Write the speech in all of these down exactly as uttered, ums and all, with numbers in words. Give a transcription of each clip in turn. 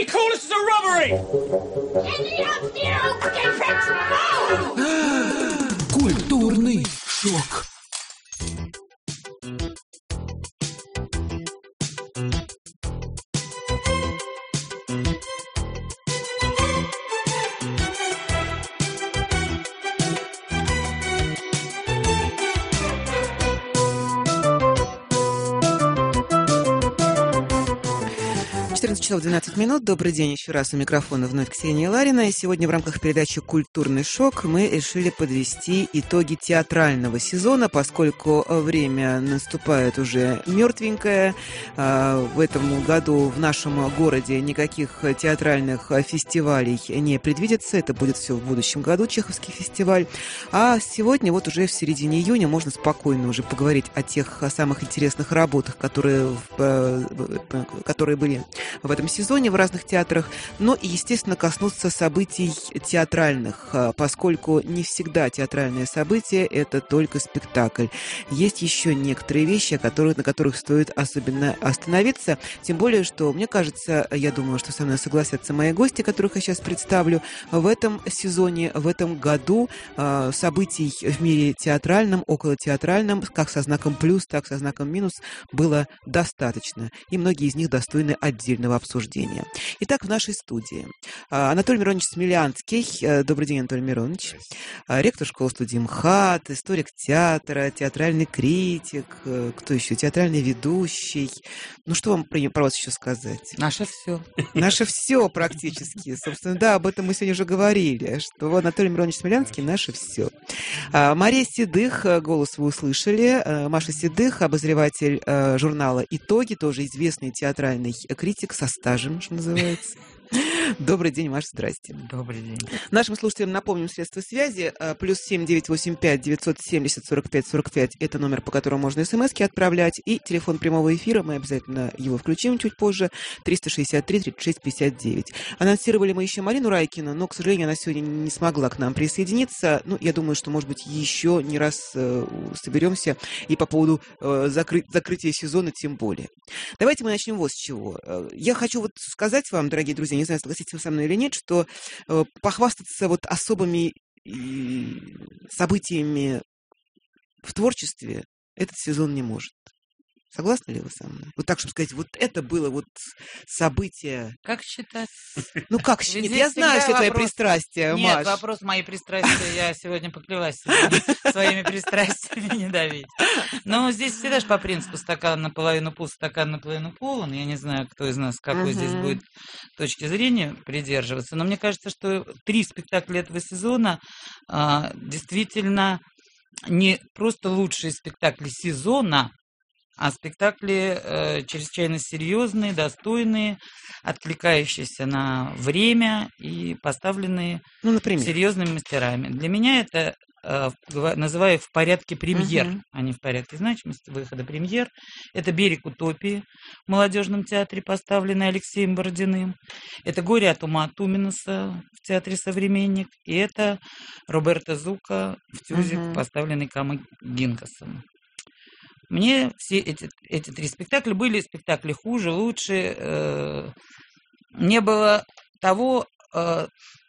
We call this a robbery! Культурный шок. четырнадцать часов двенадцать минут. Добрый день еще раз. У микрофона вновь Ксения Ларина. И сегодня в рамках передачи «Культурный шок» мы решили подвести итоги театрального сезона, поскольку время наступает уже мертвенькое. В этом году в нашем городе никаких театральных фестивалей не предвидится. Это будет все в будущем году, Чеховский фестиваль. А сегодня, вот уже в середине июня, можно спокойно уже поговорить о тех самых интересных работах, которые, которые были в этом сезоне в разных театрах, но и, естественно, коснуться событий театральных, поскольку не всегда театральное событие – это только спектакль. Есть еще некоторые вещи, которые, на которых стоит особенно остановиться, тем более, что, мне кажется, я думаю, что со мной согласятся мои гости, которых я сейчас представлю, в этом сезоне, в этом году событий в мире театральном, околотеатральном, как со знаком плюс, так и со знаком минус, было достаточно, и многие из них достойны отдельного обсуждения. Итак, в нашей студии Анатолий Миронович Смелянский. Добрый день, Анатолий Миронович. Ректор школы-студии МХАТ, историк театра, театральный критик, кто еще? Театральный ведущий. Ну, что вам про, про вас еще сказать? Наше все. Наше все практически. Собственно, да, об этом мы сегодня уже говорили, что Анатолий Миронович Смелянский наше все. Мария Седых, голос вы услышали. Маша Седых, обозреватель журнала «Итоги», тоже известный театральный критик со стажем, что называется. Добрый день, Маша, здрасте. Добрый день. Нашим слушателям напомним средства связи. Плюс семь девятьсот восемьдесят пять девятьсот семьдесят сорок пять сорок пять. Это номер, по которому можно смски отправлять. И телефон прямого эфира, мы обязательно его включим чуть позже. триста шестьдесят три тридцать шесть пятьдесят девять. Анонсировали мы еще Марину Райкину, но, к сожалению, она сегодня не смогла к нам присоединиться. Ну, я думаю, что, может быть, еще не раз э, соберемся. И по поводу э, закры- закрытия сезона тем более. Давайте мы начнем вот с чего. Я хочу вот сказать вам, дорогие друзья, не знаю, согласитесь вы со мной или нет, что э, похвастаться вот особыми э, событиями в творчестве этот сезон не может. Согласны ли вы со мной? Вот так, чтобы сказать, вот это было вот событие... Как считать? Ну, как считать? Я знаю, что твои пристрастия, Маш. Нет, вопрос мои пристрастия. Я сегодня поклялась своими пристрастиями не давить. Но здесь всегда же по принципу стакан наполовину пуст, стакан наполовину полон. Я не знаю, кто из нас какой здесь будет точки зрения придерживаться. Но мне кажется, что три спектакля этого сезона действительно не просто лучшие спектакли сезона, а спектакли э, чрезвычайно серьезные, достойные, откликающиеся на время и поставленные ну, например? серьезными мастерами. Для меня это, э, называю их в порядке премьер, uh-huh. а не в порядке значимости выхода премьер. Это «Берег утопии» в молодежном театре, поставленный Алексеем Бородиным. Это «Горе от ума» Туминаса в театре «Современник». И это Роберто Зука в «Тюзик», uh-huh. поставленный Камо Гинкасом. Мне все эти, эти три спектакля были спектакли хуже, лучше. Э, не было того, э,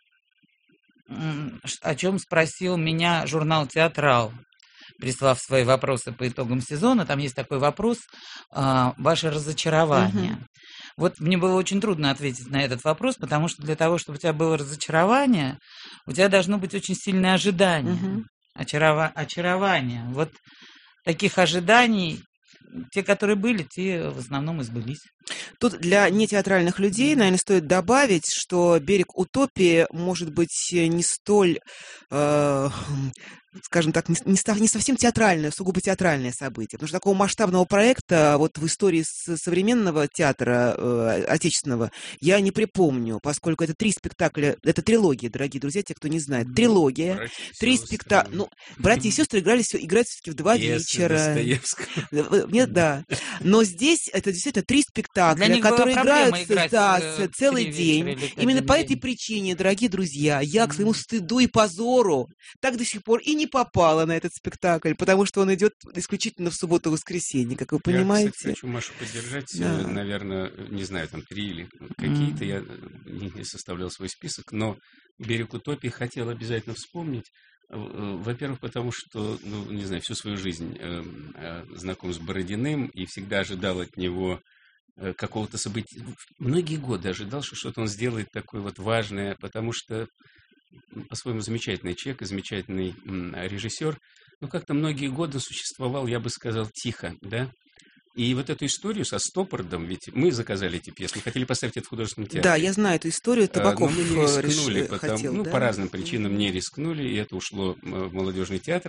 о чем спросил меня журнал «Театрал», прислав свои вопросы по итогам сезона. Там есть такой вопрос э, «Ваше разочарование». Uh-huh. Вот мне было очень трудно ответить на этот вопрос, потому что для того, чтобы у тебя было разочарование, у тебя должно быть очень сильное ожидание, uh-huh. очарова- очарование. Вот таких ожиданий, те, которые были, те в основном и сбылись. Тут для нетеатральных людей, наверное, стоит добавить, что «Берег утопии» может быть не столь, э, скажем так, не, не совсем театральное, сугубо театральное событие. Потому что такого масштабного проекта вот в истории современного театра э, отечественного я не припомню, поскольку это три спектакля, это трилогия, дорогие друзья, те, кто не знает. Трилогия, братья три спектакля. Ну, братья и сестры играли все, играть все-таки в два вечера. Нет, да. Но здесь это действительно три спектакля, которые играются да, целый день. Именно по этой причине, дорогие друзья, я к своему стыду и позору так до сих пор и не не попала на этот спектакль, потому что он идет исключительно в субботу-воскресенье, как вы понимаете. Я, кстати, хочу Машу поддержать. Да. Наверное, не знаю, там три или какие-то, я не составлял свой список, но «Берег утопии» хотел обязательно вспомнить. Во-первых, потому что, ну, не знаю, всю свою жизнь э, э, знаком с Бородиным и всегда ожидал от него э, какого-то события. Многие годы ожидал, что что-то он сделает такое вот важное, потому что по-своему замечательный человек и замечательный м, режиссер. Но как-то многие годы существовал, я бы сказал, тихо, да? И вот эту историю со Стоппардом, ведь мы заказали эти пьесы, мы хотели поставить это в художественном театре. Да, я знаю эту историю, Табаков Но мы не рискнули, реш... потому, хотел, ну, да? по разным причинам не рискнули, и это ушло в молодежный театр.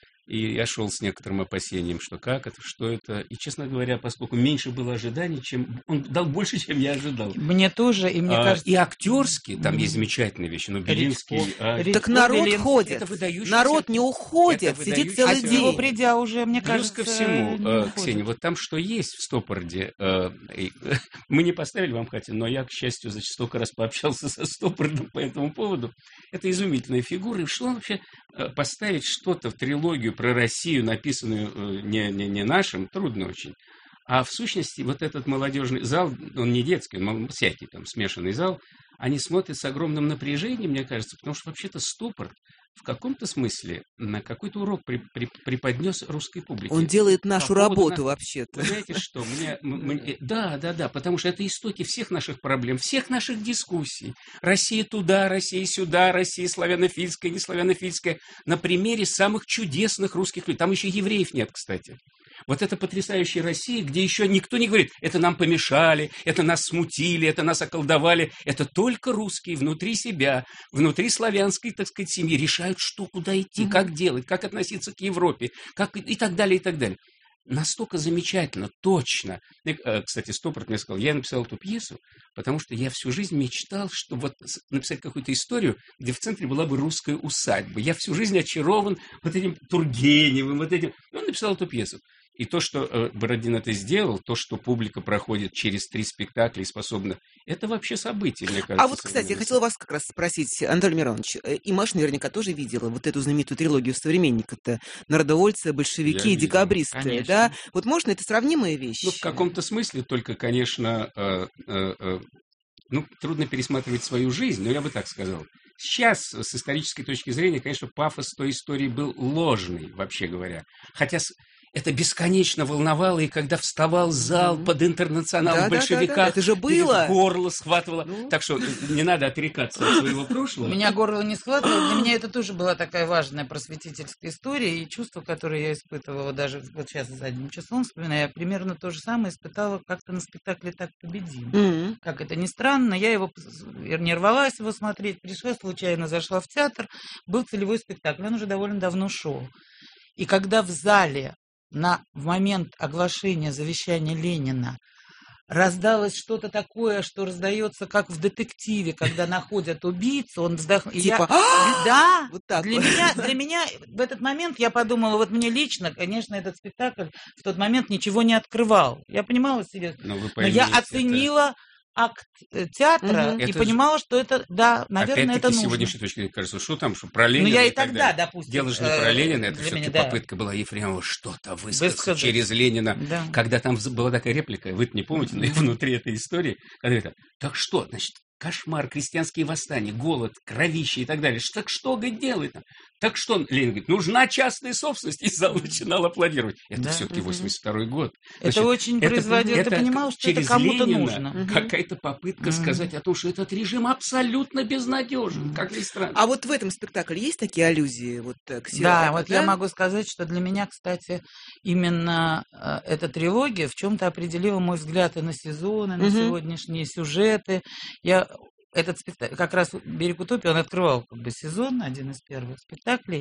И я шел с некоторым опасением, что как это, что это. И, честно говоря, поскольку меньше было ожиданий, чем он дал больше, чем я ожидал. Мне тоже, и мне а, кажется... И актерские, там Mm. есть замечательные вещи, но Белинский... А, Речко, Так народ Белинский. ходит, Это выдающийся- народ не уходит, это сидит выдающийся- целый От день. него придя уже, мне Плюс кажется, ко всему, не э, уходит. Ксения, вот там что есть в Стоппарде, э, и, мы не поставили вам, хотя, но я, к счастью, за столько раз пообщался со Стоппардом по этому поводу. Это изумительная фигура. И что вообще э, поставить что-то в трилогию про Россию, написанную э, не, не, не нашим, трудно очень. А в сущности, вот этот молодежный зал, он не детский, он всякий там смешанный зал, они смотрят с огромным напряжением, мне кажется, потому что вообще-то Стоппард в каком-то смысле на какой-то урок при, при, преподнес русской публике. Он делает нашу По поводу работу на- вообще-то. Вы знаете что, мне, м- мне- да, да, да, потому что это истоки всех наших проблем, всех наших дискуссий. Россия туда, Россия сюда, Россия славянофильская, не славянофильская, на примере самых чудесных русских людей. Там еще евреев нет, кстати. Вот это потрясающая Россия, где еще никто не говорит, это нам помешали, это нас смутили, это нас околдовали. Это только русские внутри себя, внутри славянской, так сказать, семьи решают, что, куда идти, Мгм. как делать, как относиться к Европе, как и так далее, и так далее. Настолько замечательно, точно. И, э, кстати, Стоппард мне сказал, я написал эту пьесу, потому что я всю жизнь мечтал, что вот с- написать какую-то историю, где в центре была бы русская усадьба. Я всю жизнь очарован вот этим Тургеневым, вот этим. И он написал эту пьесу. И то, что э, Бородин это сделал, то, что публика проходит через три спектакля и способна, это вообще событие, мне кажется. А вот, кстати, я хотела вас как раз спросить, Анатолий Миронович, э, и Маша наверняка тоже видела вот эту знаменитую трилогию «Современника»-то, народовольцы, большевики Я и видел, декабристы, конечно. да? Вот можно, это сравнимые вещи? Ну, в каком-то смысле, только, конечно, э, э, э, ну, трудно пересматривать свою жизнь, но я бы так сказал. Сейчас, с исторической точки зрения, конечно, пафос той истории был ложный, вообще говоря. Хотя с- это бесконечно волновало, и когда вставал зал Мгм. под интернационал Да, в да, да, большевиках, да, это же было. горло схватывало. Ну. Так что э, не надо отрекаться от своего У прошлого. меня горло не схватывало. Для меня это тоже была такая важная просветительская история. И чувство, которое я испытывала даже вот сейчас задним числом, вспоминая, я примерно то же самое испытала как-то на спектакле «Так победим». Мгм. Как это ни странно, я его п- не рвалась его смотреть, пришла случайно, зашла в театр, был целевой спектакль, он уже довольно давно шел. И когда в зале на, в момент оглашения завещания Ленина раздалось что-то такое, что раздается, как в детективе, когда находят убийцу, он вздохнул. И я- Типа, «А!» да, Вот так для вот. меня, для меня в этот момент я подумала, вот мне лично, конечно, этот спектакль в тот момент ничего не открывал. Я понимала себе, Но, вы но поймите, я это- оценила акт э, театра Мгм. и Это же- понимала, что это, да, наверное, это Опять-таки, с нужно. сегодняшней точки зрения, кажется, что там, что про Ну, Ленина я и и так тогда, далее. допустим, Дело же не э, про Ленина, это для все-таки меня, да. попытка была Ефремова что-то высказать Высказать. через Ленина. Да. Когда там вз- была такая реплика, вы не помните, но и Мгм. внутри этой истории, когда это, так что, значит, кошмар, крестьянские восстания, голод, кровище и так далее. Ш- Так что, говорит, делает? там? Так что, Ленин говорит, нужна частная собственность, и зал начинал аплодировать. Это Да. все-таки Мгм. восемьдесят второй год. Это Значит, очень это- производило, это ты понимал, что это через кому-то Ленина нужно. Мгм. какая-то попытка Мгм. сказать о том, что этот режим абсолютно безнадежен, Мгм. как ни странно. А вот в этом спектакле есть такие аллюзии вот, э, к Да, сериалу, вот да? я могу сказать, что для меня, кстати, именно э, эта трилогия в чем-то определила мой взгляд и на сезоны, на Мгм. сегодняшние сюжеты. Я этот спектакль, как раз «Берег утопии», он открывал как бы сезон, один из первых спектаклей,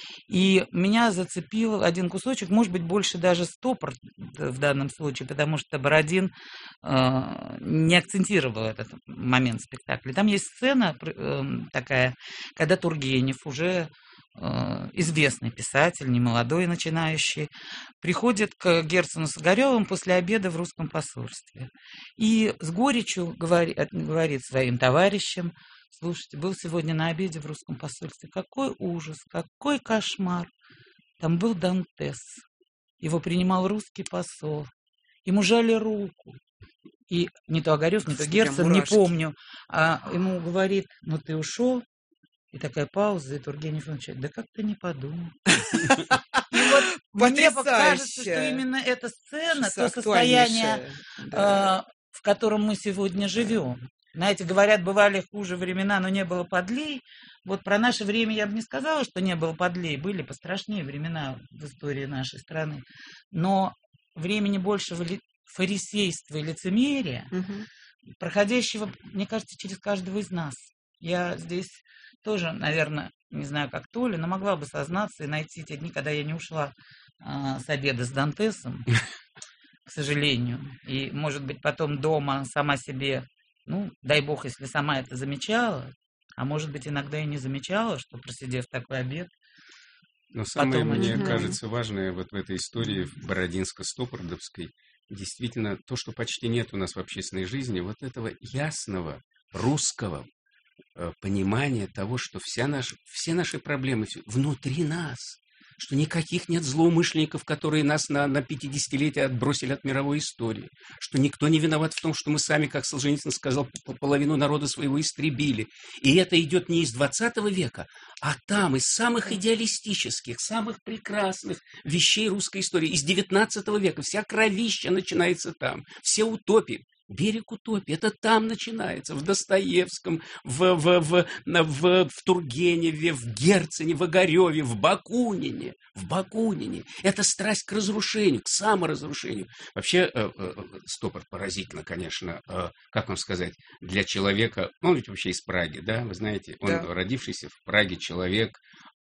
и меня зацепил один кусочек, может быть, больше даже Стоппард в данном случае, потому что Бородин э, не акцентировал этот момент спектакля. Там есть сцена пр- эм, такая, когда Тургенев уже известный писатель, не молодой, начинающий, приходит к Герцену с Огаревым после обеда в русском посольстве. И с горечью говорит, говорит своим товарищам: слушайте, был сегодня на обеде в русском посольстве. Какой ужас, какой кошмар. Там был Дантес. Его принимал русский посол. Ему жали руку. И не то Огарев, не то Герцен, не помню. А ему говорит: ну ты ушел. И такая пауза, и Тургенев отвечает: да как ты не подумал. И вот мне кажется, что именно эта сцена, то состояние, в котором мы сегодня живем. Знаете, говорят, бывали хуже времена, но не было подлей. Вот про наше время я бы не сказала, что не было подлей. Были пострашнее времена в истории нашей страны. Но времени больше фарисейства и лицемерия, угу. проходящего, мне кажется, через каждого из нас. Я здесь тоже, наверное, не знаю, как Толя, но могла бы сознаться и найти те дни, когда я не ушла а, с обеда с Дантесом, к сожалению. И, может быть, потом дома сама себе, ну, дай бог, если сама это замечала, а может быть, иногда и не замечала, что, просидев такой обед. Но самое, потом... мне mm-hmm. кажется, важное вот в этой истории Бородинско-Стоппардовской, действительно, то, что почти нет у нас в общественной жизни, вот этого ясного русского понимание того, что вся наша, все наши проблемы внутри нас, что никаких нет злоумышленников, которые нас на, на пятидесятилетие отбросили от мировой истории, что никто не виноват в том, что мы сами, как Солженицын сказал, половину народа своего истребили. И это идет не из двадцатого века, а там, из самых идеалистических, самых прекрасных вещей русской истории, из девятнадцатого века. Вся кровища начинается там, все утопии. Берег утопии, это там начинается, в Достоевском, в, в, в, в, в Тургеневе, в Герцене, в Огареве, в Бакунине, в Бакунине. Это страсть к разрушению, к саморазрушению. Вообще, э, э, Стоппард поразительно, конечно, э, как вам сказать, для человека, он ведь вообще из Праги, да, вы знаете, он да. родившийся в Праге человек,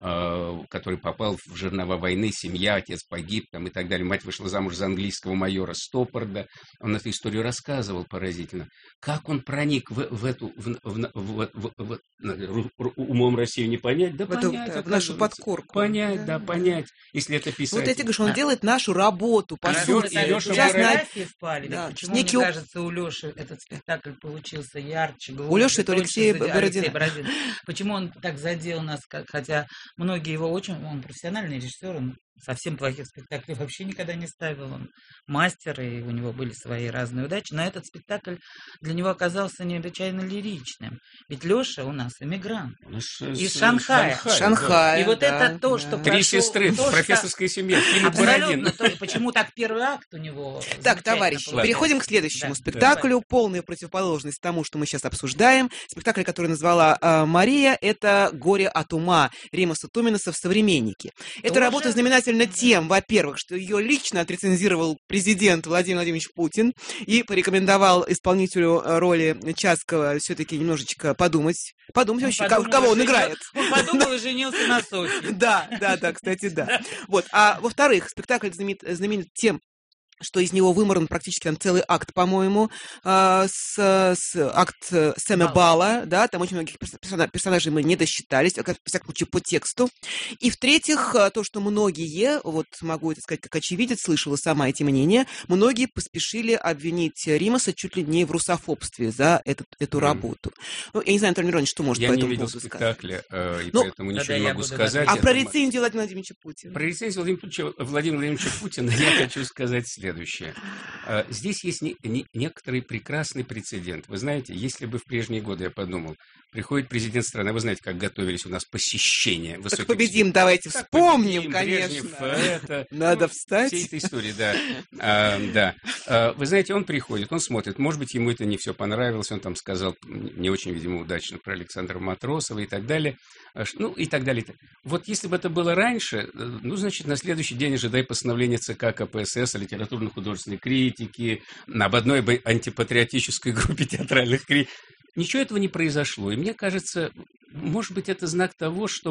который попал в жернова войны, семья, отец погиб там, и так далее. Мать вышла замуж за английского майора Стоппарда. Он эту историю рассказывал поразительно. Как он проник в, в эту в, в, в, в, в, в, умом Россию не понять, да в понять. Эту, да, в нашу подкорку. Понять, да, да, понять, если это писать. Вот я тебе говорю, что он а. делает нашу работу, по сути. Фотографии впали. Да. Почему, Некий... мне кажется, у Леши этот спектакль получился ярче, глубже. У Леши это Алексей Бородин. Почему он так задел нас, хотя многие его очень... Он профессиональный режиссер, он совсем плохих спектаклей вообще никогда не ставил. Он мастер, и у него были свои разные удачи. Но этот спектакль для него оказался необычайно лиричным. Ведь Леша у нас эмигрант. Из Шанхая. Шанхай, Шанхай, и вот да, это то, да. что... Три сестры, то, профессорская что... семья. Абсолютно. То, почему так первый акт у него... Так, товарищи, получился. переходим к следующему да, спектаклю. Да. Полная противоположность тому, что мы сейчас обсуждаем. Спектакль, который назвала э, Мария, это «Горе от ума» Римаса Туминаса в «Современнике». Эта Тоже? работа знаменательна тем, во-первых, что ее лично отрецензировал президент Владимир Владимирович Путин и порекомендовал исполнителю роли Чацкого все-таки немножечко подумать. Подумать вообще, подумал, кого он играет. Он подумал и женился на Софье. Да, да, да, кстати, да. Вот. А во-вторых, спектакль знаменит, знаменит тем, что из него выморан практически там целый акт, по-моему, э, с, с акт Сэма Балла, да, там очень многих персонажей мы не досчитались, во всяком случае, по тексту. И в-третьих, то, что многие, вот могу это сказать как очевидец, слышала сама эти мнения, многие поспешили обвинить Римаса чуть ли не в русофобстве за этот, эту mm. работу. Ну, я не знаю, Анатолий Миронович, что может я по этому поводу сказать. Я не видел спектакля, и ну, поэтому ничего не могу сказать. А про рецензию Владимира Владимировича Путина? Про рецензию Владимира Владимировича Путина я хочу сказать следующее. Следующее. Здесь есть не, не, некоторый прекрасный прецедент. Вы знаете, если бы в прежние годы, я подумал, приходит президент страны, вы знаете, как готовились у нас посещения высоких... Так победим, давайте так вспомним, победим, конечно. Брежнев, это, Надо ну, встать. Все эта история, да. А, да. А, вы знаете, он приходит, он смотрит, может быть, ему это не все понравилось, он там сказал не очень, видимо, удачно про Александра Матросова и так далее. Ну, и так далее. Вот если бы это было раньше, ну, значит, на следующий день ожидай постановления ЦК КПСС о литературно-художественной критике, об одной антипатриотической группе театральных критиков. Ничего этого не произошло. И мне кажется, может быть, это знак того, что мы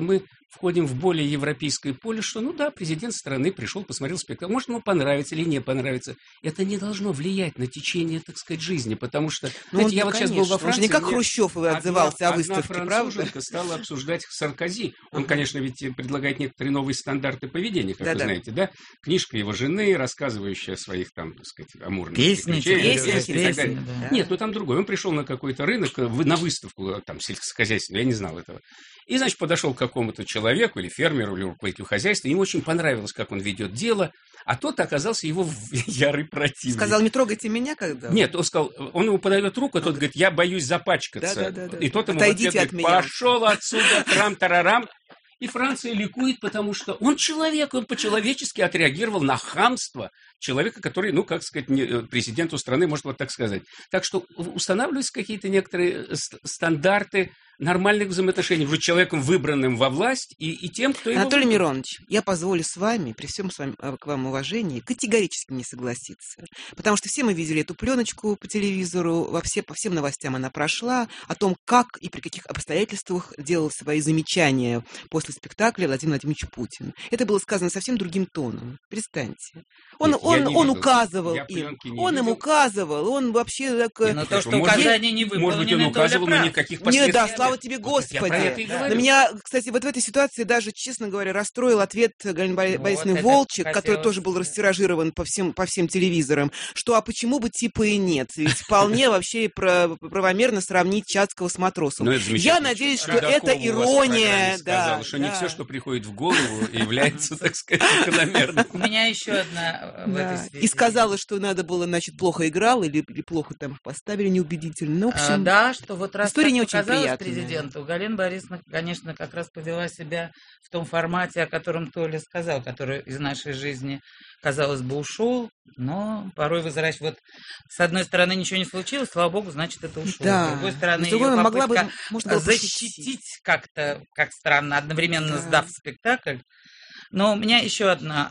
входим в более европейское поле, что, ну да, президент страны пришел, посмотрел спектакль, может, ему понравится или не понравится. Это не должно влиять на течение, так сказать, жизни, потому что, ну, знаете, я ну, вот конечно. сейчас был во Он Франции... же не как Хрущев отзывался одна, о выставке, одна правда? француженка стала обсуждать Саркози. Он, конечно, ведь предлагает некоторые новые стандарты поведения, как да, вы да. знаете, да? Книжка его жены, рассказывающая о своих, там, так сказать, амурных песни, приключениях. песни, и так далее. песни, да. Нет, ну там другой. Он пришел на какой-то рынок, на выставку, там, сельскохозяйственную, я не знал этого. И, значит, подошел к какому-то человеку, или фермеру, или руководителю хозяйства, ему очень понравилось, как он ведет дело, а тот оказался его ярый противник. Сказал, не трогайте меня, когда? Нет, он сказал, он ему подает руку, а тот говорит, я боюсь запачкаться. Да, да, да, да. И тот ему Отойдите в ответ от говорит, меня. пошел отсюда, трам-тарарам. И Франция ликует, потому что он человек, он по-человечески отреагировал на хамство человека, который, ну, как сказать, не, президенту страны, может вот так сказать. Так что устанавливаются какие-то некоторые стандарты нормальных взаимоотношений между человеком, выбранным во власть, и, и тем, кто его... Анатолий Миронович, я позволю с вами, при всем с вами, к вам уважении, категорически не согласиться. Потому что все мы видели эту пленочку по телевизору, во все, по всем новостям она прошла, о том, как и при каких обстоятельствах делал свои замечания после спектакля Владимир Владимирович Путин. Это было сказано совсем другим тоном. Перестаньте. Он, Нет, он, он видел. указывал Я им, он им указывал, он вообще... Так, не, ну, то, что может, указание не выполнено, может быть, он указывал, но никаких последствий. Нет, да, слава тебе, Господи. Я про это и говорю. На меня, кстати, вот в этой ситуации даже, честно говоря, расстроил ответ Галины Вот, Борисовны это Волчек, хотелось... который тоже был растиражирован по всем, по всем телевизорам, что а почему бы типа и нет? Ведь вполне вообще правомерно сравнить Чацкого с Матросом. Ну, это Я надеюсь, что Рудакова это ирония. Сказала, Да, что да. не все, что приходит в голову, является, так сказать, закономерным. У меня еще одна в Да. этой связи. И сказала, что надо было, значит, плохо играл или, или плохо там поставили неубедительно. Ну, в общем, А, да, что вот раз история так не очень показалось приятная. президенту, Галина Борисовна, конечно, как раз повела себя в том формате, о котором Толя сказал, который из нашей жизни, казалось бы, ушел, но порой возвращаясь. Вот с одной стороны ничего не случилось, слава богу, значит, это ушло. Да. С другой стороны, С другой, ее могла бы, попытка можно было защитить как-то, как странно, одновременно Да. сдав спектакль. Но у меня еще одна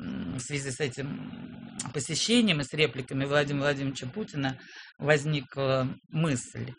в связи с этим посещением и с репликами Владимира Владимировича Путина возникла мысль.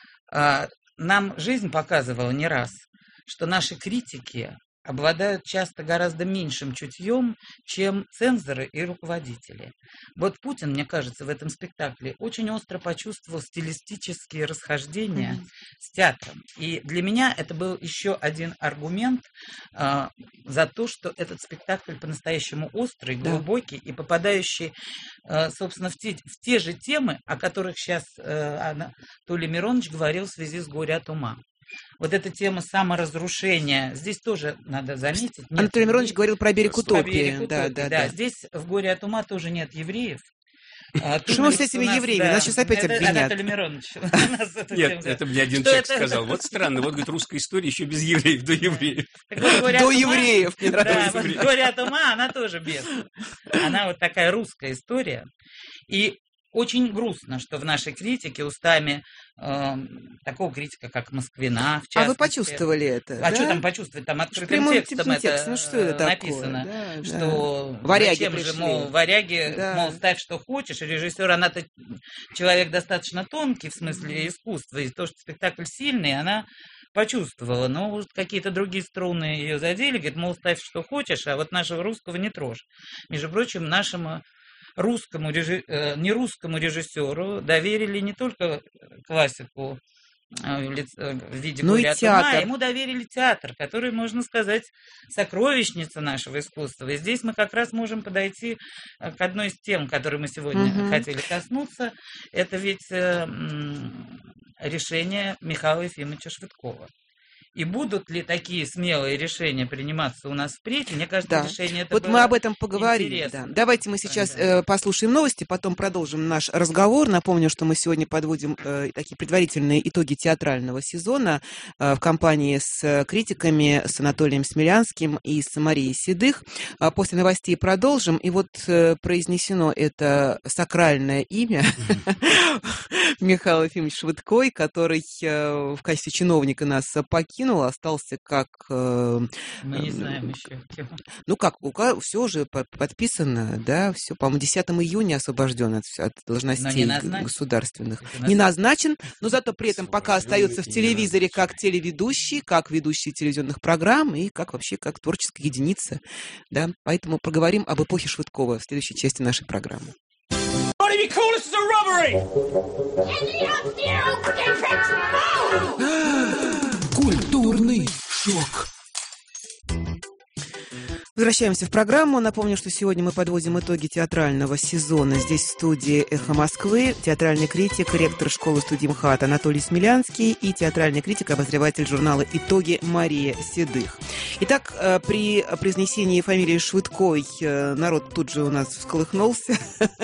Нам жизнь показывала не раз, что наши критики обладают часто гораздо меньшим чутьем, чем цензоры и руководители. Вот Путин, мне кажется, в этом спектакле очень остро почувствовал стилистические расхождения mm-hmm. с театром. И для меня это был еще один аргумент э, за то, что этот спектакль по-настоящему острый, да. глубокий и попадающий, э, собственно, в те, в те же темы, о которых сейчас э, Анатолий Миронович говорил в связи с «Горе от ума». Вот эта тема саморазрушения, здесь тоже надо заметить. Нет, Анатолий Миронович здесь, говорил про берег утопии. Берег утопии. Да, да, да, да. Здесь в «Горе от ума» тоже нет евреев. Почему с этими евреями? Да, Нас сейчас опять это обвинят. Анатолий Миронович. Нет, это мне один человек сказал. Вот странно, вот, говорит, русская история еще без евреев, до евреев. До евреев. Да, «Горе от ума», она тоже без. Она вот такая русская история. И очень грустно, что в нашей критике устами э, такого критика, как Москвина, в частности. А вы почувствовали это? А да? что там почувствовать? Там открытым Прямым текстом это текстом. Ну, что это написано, такое? Да, что да. Варяги зачем пришли. же, мол, варяги, Да. мол, ставь, что хочешь. И режиссер, она-то человек достаточно тонкий в смысле искусства, и то, что спектакль сильный, она почувствовала, но вот какие-то другие струны ее задели, говорит, мол, ставь, что хочешь, а вот нашего русского не трожь. Между прочим, нашему русскому, не русскому режиссеру доверили не только классику в виде ну «Горе от ума», ему доверили театр, который, можно сказать, сокровищница нашего искусства. И здесь мы как раз можем подойти к одной из тем, которые мы сегодня угу. хотели коснуться. Это ведь решение Михаила Ефимовича Швыдкова. И будут ли такие смелые решения приниматься у нас впредь? Мне кажется, да. решение это Вот было мы об этом поговорим. Да. Давайте мы сейчас да. э, послушаем новости, потом продолжим наш разговор. Напомню, что мы сегодня подводим э, такие предварительные итоги театрального сезона э, в компании с критиками, с Анатолием Смелянским и с Марией Седых. А после новостей продолжим. И вот э, произнесено это сакральное имя Михаил Ефимович Швыдкой, который э, в качестве чиновника нас покинул. покинул, остался как... Э, Мы не знаем еще кем. Ну как, все уже подписано, да, все, по-моему, десятого июня освобожден от, от должностей государственных. Не назначен, но зато при этом пока остается в телевизоре как телеведущий, как ведущий телевизионных программ и как вообще как творческая единица, да. Поэтому поговорим об эпохе Швыдкова в следующей части нашей программы. Культурный шок. Возвращаемся в программу. Напомню, что сегодня мы подводим итоги театрального сезона. Здесь в студии «Эхо Москвы» театральный критик, ректор школы студии МХАТ Анатолий Смелянский и театральный критик, обозреватель журнала «Итоги» Мария Седых. Итак, при произнесении фамилии Швыдкой народ тут же у нас всколыхнулся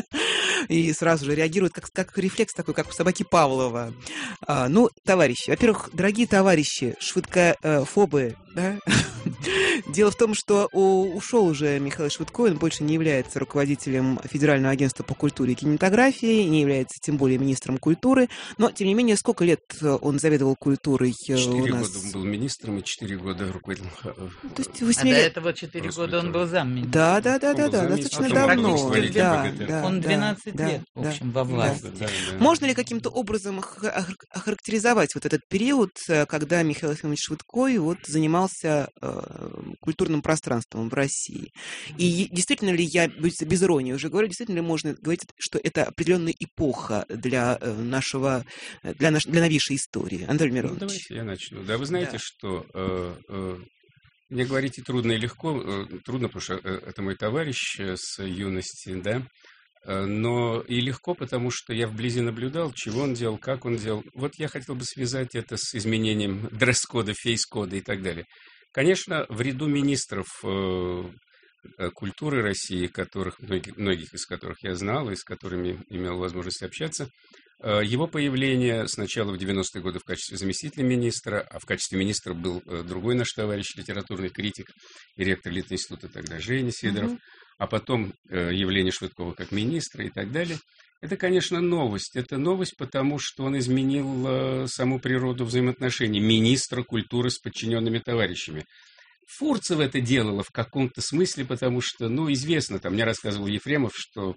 и сразу же реагирует как, как рефлекс такой, как у собаки Павлова. А, ну, товарищи, во-первых, дорогие товарищи, швыдкофобы, да? Дело в том, что у, ушел уже Михаил Швыдкой, он больше не является руководителем Федерального агентства по культуре и кинематографии, не является тем более министром культуры, но, тем не менее, сколько лет он заведовал культурой Четыре у нас? года он был министром и четыре года руководил. То есть восьми... А до этого четыре года он был замминистром. Да, да, да, да, да, достаточно давно. Да, да, он двенадцать да, лет, да, в общем, во власти. Да, да, да. Можно ли каким-то образом охарактеризовать вот этот период, когда Михаил Ефимович Швыдкой вот занимался э, культурным пространством в России? И действительно ли, я без иронии уже говорю, действительно ли можно говорить, что это определенная эпоха для нашего, для, наш, для новейшей истории? Анатолий Миронович. Ну, давайте я начну. Да, вы знаете, да. что э, э, мне говорить и трудно, и легко. Э, трудно, потому что э, это мой товарищ э, с юности, да. Э, но и легко, потому что я вблизи наблюдал, чего он делал, как он делал. Вот я хотел бы связать это с изменением дресс-кода, фейс-кода и так далее. Конечно, в ряду министров э, культуры России, которых, многих, многих из которых я знал и с которыми имел возможность общаться, э, его появление сначала в девяностые годы в качестве заместителя министра, а в качестве министра был э, другой наш товарищ, литературный критик и ректор Литинститута тогда Женя Сидоров, mm-hmm. а потом э, явление Швыдкова как министра и так далее. Это, конечно, новость. Это новость, потому что он изменил э, саму природу взаимоотношений министра культуры с подчиненными товарищами. Фурцева это делала в каком-то смысле, потому что, ну, известно, там, мне рассказывал Ефремов, что,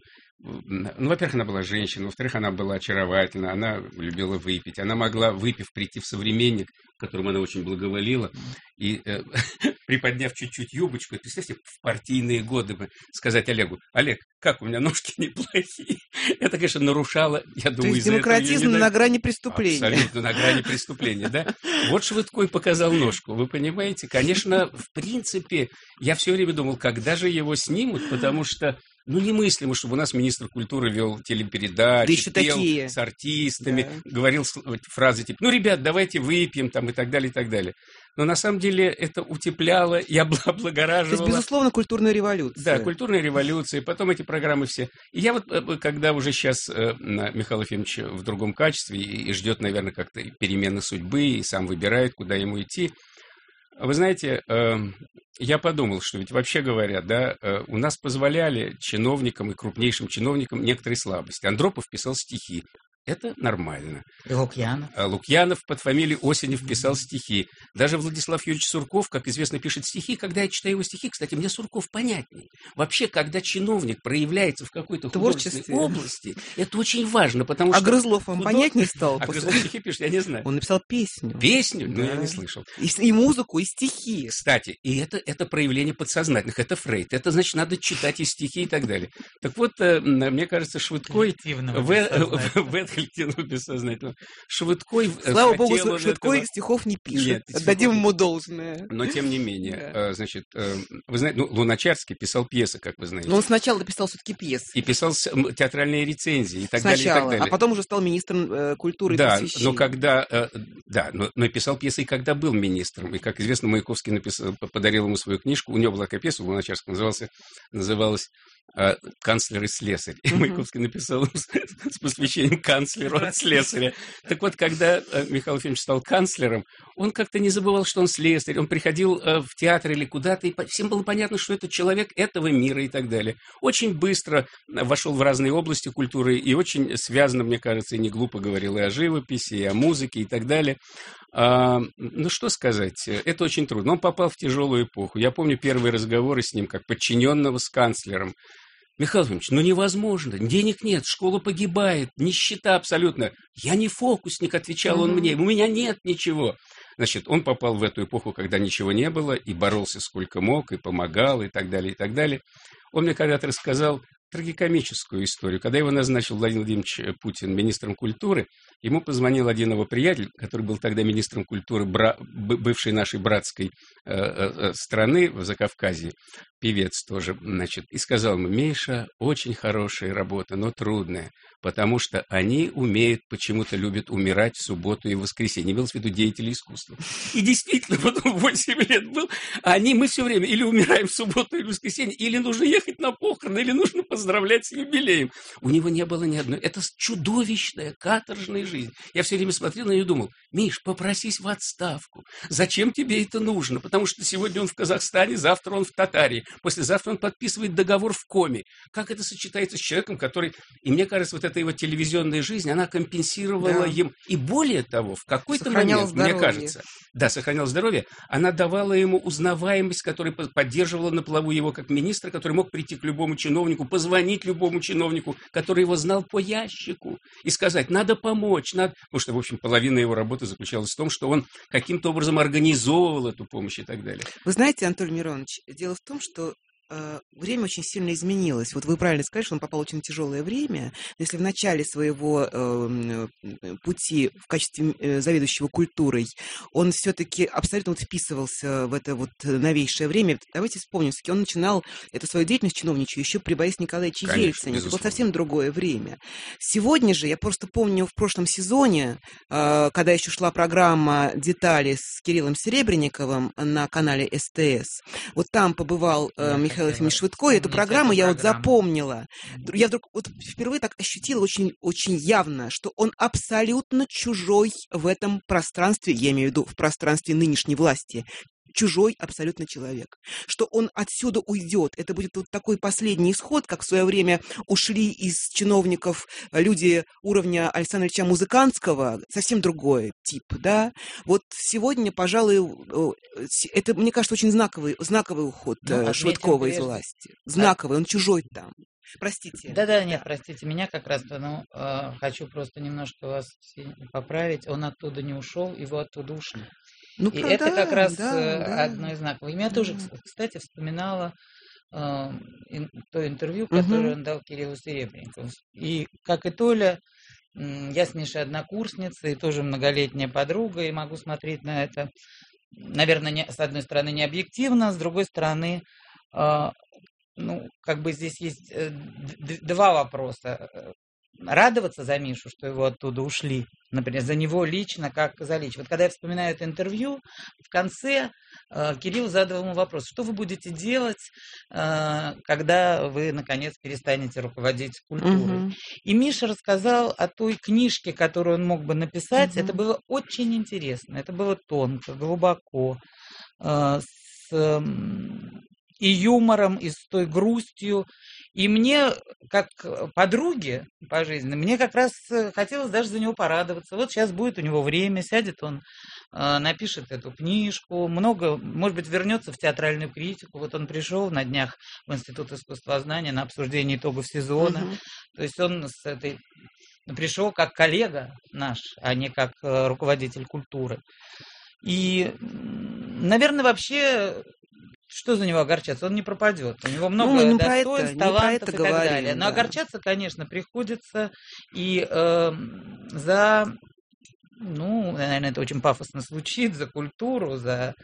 ну, во-первых, она была женщина, во-вторых, она была очаровательна, она любила выпить, она могла, выпив, прийти в «Современник», которому она очень благоволила, и, э, приподняв чуть-чуть юбочку, представьте, в партийные годы бы сказать Олегу: Олег, как у меня ножки неплохие. Это, конечно, нарушало, я думаю, То есть демократизм на грани преступления. Абсолютно на грани преступления, да. Вот Швыдкой показал ножку, вы понимаете? Конечно, в принципе, я все время думал, когда же его снимут, потому что, ну, немыслимо, чтобы у нас министр культуры вел телепередачи, да еще пел такие. С артистами, да. говорил фразы типа: ну, ребят, давайте выпьем, там, и так далее, и так далее. Но на самом деле это утепляло и облагораживало. То есть, безусловно, культурная революция. Да, культурная революция, потом эти программы все. И я вот, когда уже сейчас Михаил Ефимович в другом качестве и ждет, наверное, как-то перемены судьбы, и сам выбирает, куда ему идти, вы знаете, я подумал, что ведь вообще говоря, да, у нас позволяли чиновникам и крупнейшим чиновникам некоторые слабости. Андропов писал стихи. Это нормально. Лукьянов. Лукьянов под фамилией Осенев писал стихи. Даже Владислав Юрьевич Сурков, как известно, пишет стихи. Когда я читаю его стихи, кстати, мне Сурков понятней. Вообще, когда чиновник проявляется в какой-то художественной области, это очень важно, потому а что... А Грызлов вам худож... понятнее стал? А Грызлов стихи пишет, я не знаю. Он написал песню. Песню? Да. Ну, я не слышал. И, и музыку, и стихи. Кстати, и это, это проявление подсознательных. Это Фрейд. Это, значит, надо читать и стихи, и так далее. Так вот, мне кажется, Швыдкой... В это коллективного бессознательного. Швыдкой Слава богу, Швыдкой этого... стихов не пишет. Нет, отдадим ему должное. Но, тем не менее, да. значит, вы знаете, ну, Луначарский писал пьесы, как вы знаете. Но он сначала написал все-таки пьесы. И писал театральные рецензии, и так сначала, далее, и так далее. А потом уже стал министром э, культуры да, и просвещения. Но когда, э, да, но, но писал пьесы и когда был министром. И, как известно, Маяковский написал, подарил ему свою книжку. У него была такая пьеса у Луначарского, называлась, называлась «Канцлер и слесарь». И uh-huh. Маяковский написал с посвящением канцлера канцлеру от слесаря. Так вот, когда Михаил Ефимович стал канцлером, он как-то не забывал, что он слесарь. Он приходил в театр или куда-то, и всем было понятно, что это человек этого мира и так далее. Очень быстро вошел в разные области культуры и очень связано, мне кажется, и не глупо говорил и о живописи, и о музыке и так далее. А, ну, что сказать, это очень трудно. Он попал в тяжелую эпоху. Я помню первые разговоры с ним, как подчиненного с канцлером. Михаил Ефимович, ну невозможно, денег нет, школа погибает, нищета абсолютно. Я не фокусник, отвечал он мне, у меня нет ничего. Значит, он попал в эту эпоху, когда ничего не было, и боролся сколько мог, и помогал, и так далее, и так далее. Он мне когда-то рассказал трагикомическую историю. Когда его назначил Владимир Владимирович Путин министром культуры, ему позвонил один его приятель, который был тогда министром культуры бра... бывшей нашей братской э, э, страны в Закавказье, певец тоже, значит, и сказал ему: Миша, очень хорошая работа, но трудная, потому что они умеют, почему-то любят умирать в субботу и в воскресенье. Имелось в виду деятели искусства. И действительно, потом восемь лет был, а они, мы все время или умираем в субботу или в воскресенье, или нужно ехать на похороны, или нужно поздравлять с юбилеем. У него не было ни одной. Это чудовищная, каторжная жизнь. Я все время смотрел на нее и думал: Миш, попросись в отставку. Зачем тебе это нужно? Потому что сегодня он в Казахстане, завтра он в Татарии, послезавтра он подписывает договор в Коме. Как это сочетается с человеком, который... И мне кажется, вот эта его телевизионная жизнь, она компенсировала да. им. И более того, в какой-то момент, здоровье. Мне кажется, да, сохранял здоровье, она давала ему узнаваемость, которая поддерживала на плаву его как министра, который мог прийти к любому чиновнику, позвонить любому чиновнику, который его знал по ящику, и сказать: надо помочь, надо... Потому что, в общем, половина его работы заключалась в том, что он каким-то образом организовывал эту помощь и так далее. Вы знаете, Анатолий Миронович, дело в том, что время очень сильно изменилось. Вот вы правильно сказали, что он попал в очень тяжелое время. Если в начале своего э, пути в качестве э, заведующего культурой он все-таки абсолютно вот вписывался в это вот новейшее время, давайте вспомним, все-таки он начинал эту свою деятельность чиновничью еще при Борисе Николаевиче Ельцине. Это было совсем другое время. Сегодня же, я просто помню, в прошлом сезоне, э, когда еще шла программа «Детали» с Кириллом Серебренниковым на канале СТС, вот там побывал э, Михаил Михаил Ефимович Швыдко, и эту программу я вот запомнила. Я вдруг вот впервые так ощутила очень, очень явно, что он абсолютно чужой в этом пространстве, я имею в виду в пространстве нынешней власти, чужой абсолютно человек. Что он отсюда уйдет. Это будет вот такой последний исход, как в свое время ушли из чиновников люди уровня Александра Ильича Музыкантского, совсем другой тип, да. Вот сегодня, пожалуй, это, мне кажется, очень знаковый, знаковый уход ну, Швыдкова из власти. Знаковый, он чужой там. Простите. Да-да, нет, простите меня как раз, ну, э, хочу просто немножко вас поправить. Он оттуда не ушел, его оттуда ушли. Ну, и это да, как раз да, да. одно из знаков. И я да. тоже, кстати, вспоминала э, ин, то интервью, которое угу. он дал Кириллу Серебренникову. И, как и Толя, э, я с Мишей однокурсница и тоже многолетняя подруга, и могу смотреть на это, наверное, не, с одной стороны, не объективно, с другой стороны, э, ну, как бы здесь есть э, д- два вопроса. Радоваться за Мишу, что его оттуда ушли, например, за него лично, как за лично. Вот когда я вспоминаю это интервью, в конце э, Кирилл задал ему вопрос: что вы будете делать, э, когда вы, наконец, перестанете руководить культурой? Угу. И Миша рассказал о той книжке, которую он мог бы написать. Угу. Это было очень интересно, это было тонко, глубоко, э, с... Э, и юмором, и с той грустью. И мне, как подруге по жизни, мне как раз хотелось даже за него порадоваться. Вот сейчас будет у него время, сядет он, напишет эту книжку, много, может быть, вернется в театральную критику. Вот он пришел на днях в Институт искусствознания на обсуждение итогов сезона. Угу. То есть он с этой... пришел как коллега наш, а не как руководитель культуры. И, наверное, вообще... Что за него огорчаться? Он не пропадет. У него много ну, достоинств, талантов и так говорим, далее. Но да. огорчаться, конечно, приходится и э, за, ну, наверное, это очень пафосно звучит, за культуру, за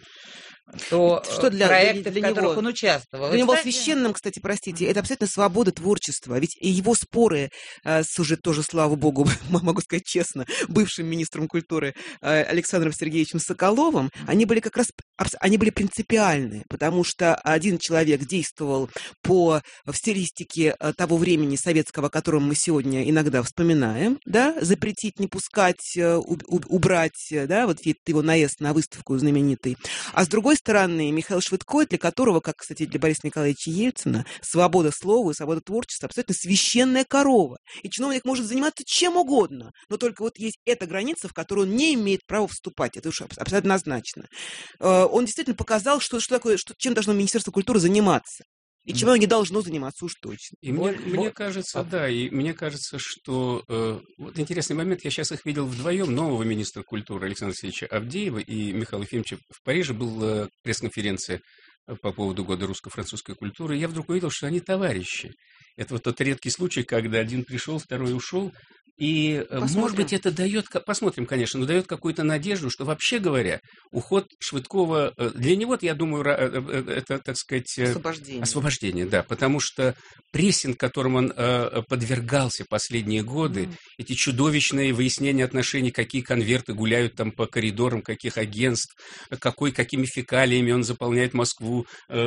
то что для, проекты, для, для в которых него, он участвовал. Для него священным, кстати, простите, это абсолютно свобода творчества. Ведь и его споры э, с уже тоже, слава богу, могу сказать честно, бывшим министром культуры э, Александром Сергеевичем Соколовым, они были как раз они были принципиальны, потому что один человек действовал по в стилистике того времени советского, о котором мы сегодня иногда вспоминаем, да, запретить, не пускать, убрать, да, вот его наезд на выставку знаменитый. А с другой стороны, Михаил Швыдко, для которого, как, кстати, для Бориса Николаевича Ельцина, свобода слова и свобода творчества абсолютно священная корова. И чиновник может заниматься чем угодно, но только вот есть эта граница, в которую он не имеет права вступать. Это уж абсолютно однозначно. Он действительно показал, что, что такое, что, чем должно Министерство культуры заниматься. И чем оно не должно заниматься уж точно. И мне, мне кажется, да, и мне кажется, что э, вот интересный момент, я сейчас их видел вдвоем, нового министра культуры Александра Алексеевича Авдеева и Михаила Ефимовича в Париже, была пресс-конференция по поводу года русско-французской культуры, и я вдруг увидел, что они товарищи. Это вот тот редкий случай, когда один пришел, второй ушел. И, посмотрим. Может быть, это дает, посмотрим, конечно, но дает какую-то надежду, что, вообще говоря, уход Швыдкова, для него, я думаю, это, так сказать, освобождение. освобождение, да, потому что прессинг, которым он подвергался последние годы, mm. эти чудовищные выяснения отношений, какие конверты гуляют там по коридорам, каких агентств, какой, какими фекалиями он заполняет Москву,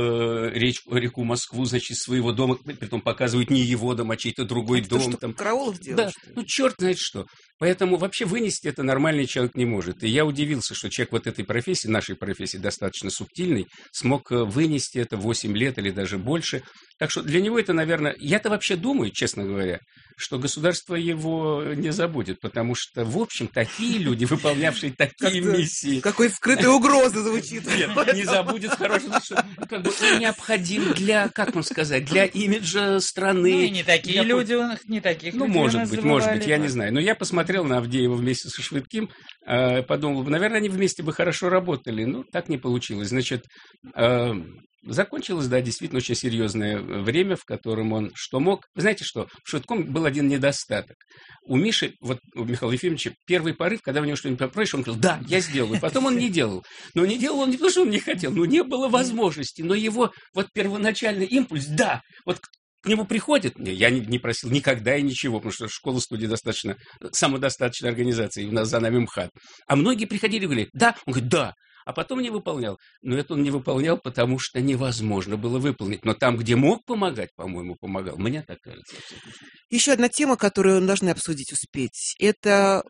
речку, реку Москву, значит, своего дома, притом показывают не его дом, а чей-то другой это дом. То, что там. Караулов делал, да, ну, черт знает что. Поэтому вообще вынести это нормальный человек не может. И я удивился, что человек вот этой профессии, нашей профессии, достаточно субтильный, смог вынести это восемь лет или даже больше. Так что для него это, наверное... Я-то вообще думаю, честно говоря, что государство его не забудет, потому что, в общем, такие люди, выполнявшие такие миссии... Какой скрытой угрозы звучит. Нет, не забудет хорошего, что как бы необходим для, как вам сказать, для имиджа страны. Ну, и не такие для... люди, не таких ну, людей может быть, забывали, может быть, я да. не знаю. Но я посмотрел на Авдеева вместе со Швыдким, подумал, наверное, они вместе бы хорошо работали. Ну, так не получилось. Значит, закончилось, да, действительно очень серьезное время, в котором он что мог. Вы знаете что, в Швыдком был один недостаток. У Миши, вот у Михаила Ефимовича, первый порыв, когда у него что-нибудь попросишь, он говорил, да, я сделаю. Потом он не делал. Но не делал он не потому, что он не хотел, но не было возможности. Но его вот первоначальный импульс, да, вот к нему приходит, я не, не просил никогда и ничего, потому что школа-студия достаточно, самодостаточная организация, и у нас за нами МХАТ. А многие приходили и говорили, да, он говорит, да. А потом не выполнял. Но это он не выполнял, потому что невозможно было выполнить. Но там, где мог помогать, по-моему, помогал. Мне так кажется. Еще одна тема, которую мы должны обсудить, успеть, это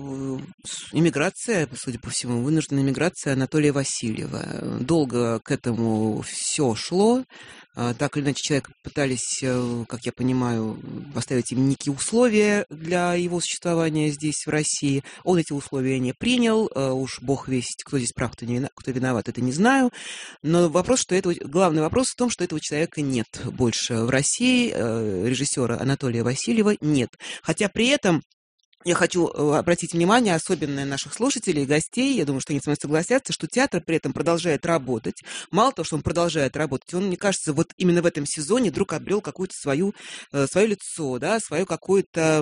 иммиграция, судя по всему, вынужденная иммиграция Анатолия Васильева. Долго к этому все шло. Так или иначе, человек пытались, как я понимаю, поставить им некие условия для его существования здесь, в России. Он эти условия не принял. Уж бог весть, кто здесь прав, кто, не виноват, кто виноват, это не знаю. Но вопрос, что этого, главный вопрос в том, что этого человека нет больше в России. Режиссера Анатолия Васильева нет. Хотя при этом я хочу обратить внимание, особенно наших слушателей и гостей, я думаю, что они со мной согласятся, что театр при этом продолжает работать. Мало того, что он продолжает работать, он, мне кажется, вот именно в этом сезоне вдруг обрел какую-то свою, свое лицо, да, свое какое-то...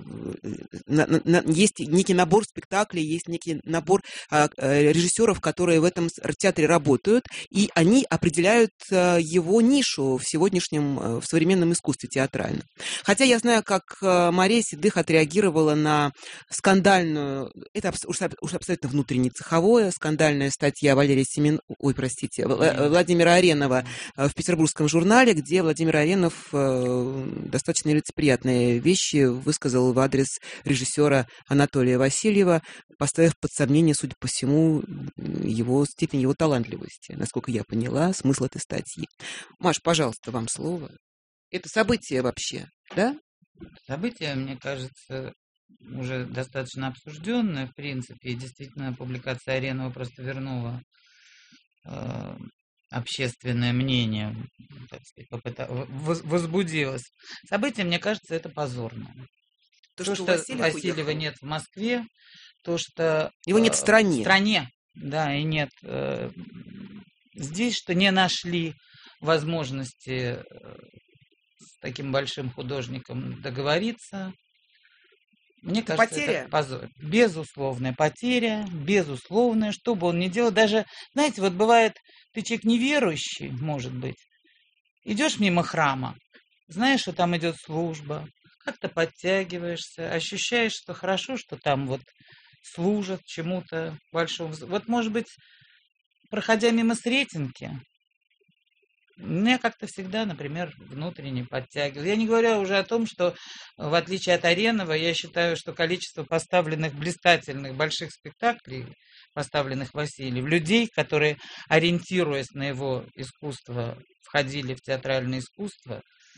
Есть некий набор спектаклей, есть некий набор режиссеров, которые в этом театре работают, и они определяют его нишу в сегодняшнем, в современном искусстве театральном. Хотя я знаю, как Мария Седых отреагировала на скандальную, это уж, уж абсолютно внутренне цеховое, скандальная статья Валерия Семен, ой, простите, Владимира Аренова в петербургском журнале, где Владимир Аренов достаточно лицеприятные вещи высказал в адрес режиссера Анатолия Васильева, поставив под сомнение, судя по всему, его степень его талантливости, насколько я поняла, смысл этой статьи. Маш, пожалуйста, вам слово. Это событие вообще, да? Событие, мне кажется, уже достаточно обсужденное, в принципе, и действительно публикация Аренова просто вернула э, общественное мнение, так сказать, попыта... возбудилось. Событие, мне кажется, это позорно. То, то что, что Васильева нет в Москве, то, что... Его нет в стране. В стране, да, и нет э, здесь, что не нашли возможности с таким большим художником договориться. Мне кажется, потеря? Это позор. Безусловная потеря, безусловная, что бы он ни делал. Даже, знаете, вот бывает, ты человек неверующий, может быть, идешь мимо храма, знаешь, что там идет служба, как-то подтягиваешься, ощущаешь, что хорошо, что там вот служат чему-то большому. Вот, может быть, проходя мимо Сретенки, меня как-то всегда, например, внутренне подтягивало. Я не говорю уже о том, что, в отличие от Аренова, я считаю, что количество поставленных блистательных больших спектаклей, поставленных Васильев, людей, которые, ориентируясь на его искусство, входили в театральное искусство,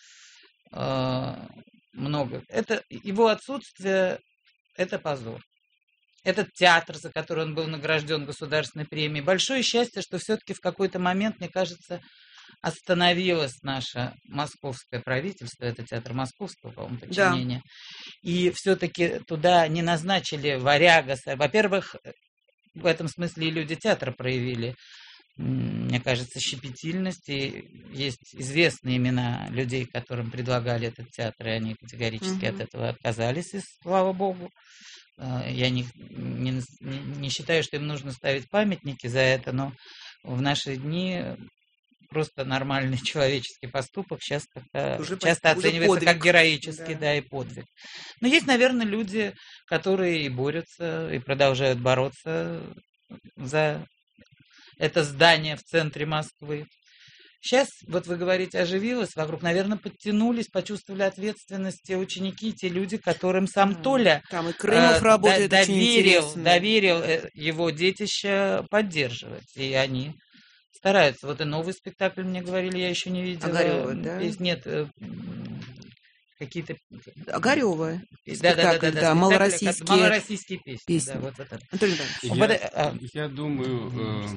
много. Это его отсутствие, это позор. Этот театр, за который он был награжден государственной премией. Большое счастье, что все-таки в какой-то момент, мне кажется, остановилось наше московское правительство, это театр московского, по-моему, подчинения, да. И все-таки туда не назначили Варягаса. Во-первых, в этом смысле и люди театра проявили, мне кажется, щепетильность. И есть известные имена людей, которым предлагали этот театр, и они категорически угу. от этого отказались, и слава богу. Я не, не, не считаю, что им нужно ставить памятники за это, но в наши дни просто нормальный человеческий поступок сейчас как-то уже часто по, оценивается как героический, да. да, и подвиг. Но есть, наверное, люди, которые и борются, и продолжают бороться за это здание в центре Москвы. Сейчас, вот вы говорите, оживилось вокруг, наверное, подтянулись, почувствовали ответственность те ученики, те люди, которым сам mm. Толя Там и Крымов э, работает до, доверил, доверил его детище поддерживать, и они стараются. Вот и новый спектакль, мне говорили, я еще не видела. Огарева, да? Нет, какие-то... Огарева. Да, да, да, да, да, малороссийские... малороссийские песни. песни. Да, вот это. Анатолий Иванович. Я, а... я думаю, э,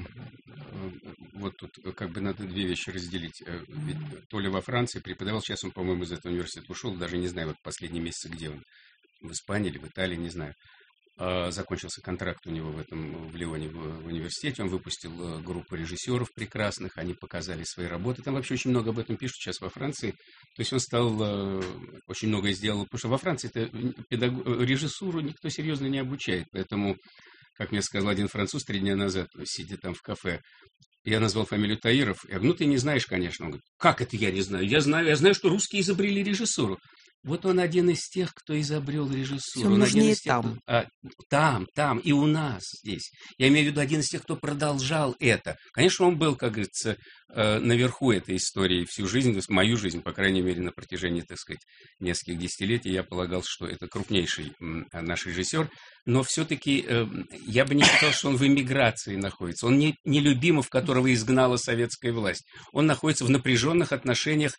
э, вот тут как бы надо две вещи разделить. Ведь Толя во Франции преподавал, сейчас он, по-моему, из этого университета ушел, даже не знаю, вот последние месяцы, где он, в Испании или в Италии, не знаю. Закончился контракт у него в этом в Лионе в, в университете, он выпустил группу режиссеров прекрасных, они показали свои работы, там вообще очень много об этом пишут сейчас во Франции, то есть он стал, очень многое сделал, потому что во Франции это педаг... режиссуру никто серьезно не обучает, поэтому, как мне сказал один француз три дня назад, сидя там в кафе, я назвал фамилию Таиров, я говорю, ну ты не знаешь, конечно, он говорит, как это я не знаю, я знаю, я знаю, что русские изобрели режиссуру. Вот он один из тех, кто изобрел режиссуру. Все он нужнее тех, там. Кто, а, там, там, и у нас здесь. Я имею в виду один из тех, кто продолжал это. Конечно, он был, как говорится, наверху этой истории всю жизнь, мою жизнь, по крайней мере, на протяжении, так сказать, нескольких десятилетий. Я полагал, что это крупнейший наш режиссер. Но все-таки я бы не считал, что он в эмиграции находится. Он не, не Любимов, которого изгнала советская власть. Он находится в напряженных отношениях,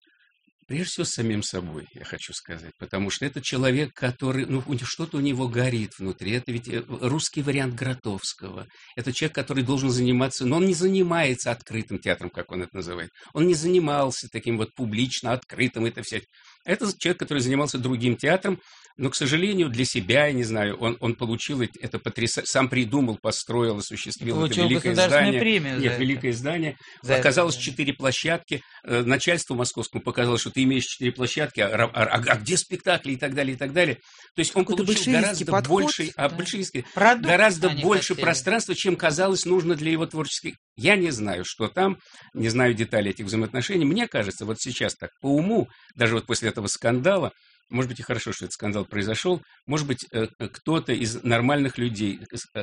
прежде всего, с самим собой, я хочу сказать. Потому что это человек, который... Ну, что-то у него горит внутри. Это ведь русский вариант Гротовского. Это человек, который должен заниматься... Но он не занимается открытым театром, как он это называет. Он не занимался таким вот публично открытым. Это все. Это человек, который занимался другим театром. Но, к сожалению, для себя, я не знаю, он, он получил это потрясающе, сам придумал, построил, осуществил получил это великое здание. Премию Нет, за великое это. здание. За Оказалось, это, четыре площадки. Начальству московскому показалось, что ты имеешь четыре площадки, а, а, а, а где спектакли и так далее, и так далее. То есть он какой-то получил гораздо подход, больше, да. а, большевистский, Продукт гораздо больше хотели. пространства, чем казалось нужно для его творческих. Я не знаю, что там, не знаю деталей этих взаимоотношений. Мне кажется, вот сейчас так по уму, даже вот после этого скандала, может быть, и хорошо, что этот скандал произошел. Может быть, кто-то из нормальных людей,